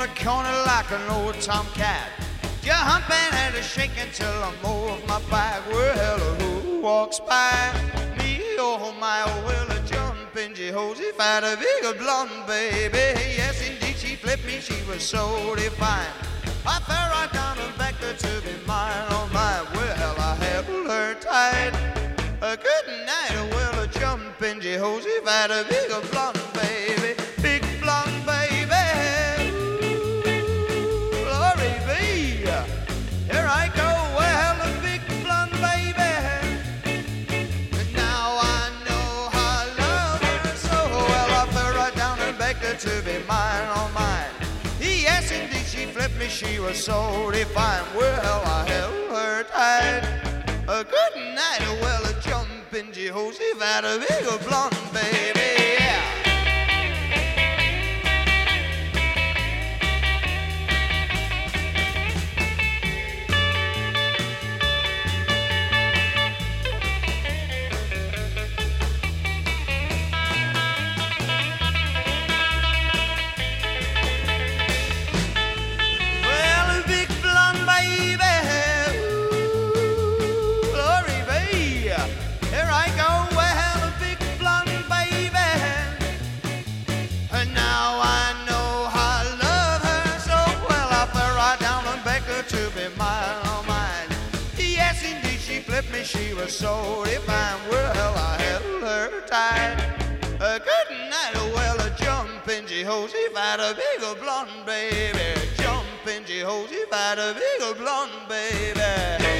corner like an old tomcat, jumping and a shaking till I move my back. Well, who walks by me? Oh my, oh well, a jumping Jehoshaphat, a big blonde baby. Yes, indeed, she flipped me. She was so divine. I fell right down and begged her to be mine. Oh my, well, I held her tight. A good night, oh well, a jumping Jehoshaphat, a big blonde baby, big blonde baby. Ooh, glory be. Here I go, well, a big blonde baby. And now I know I love her so well. I fell right down and begged her to be mine, oh mine. Yes, indeed, she flipped me. She was so divine. Well, I held her tight. A good night, well, a jumping Jehoshaphat, a big blonde baby, yeah. She was so divine. Well, I held her tight. A good night, well, a jumping Jehoshaphat, a big blonde baby. Jumping Jehoshaphat, a big blonde baby.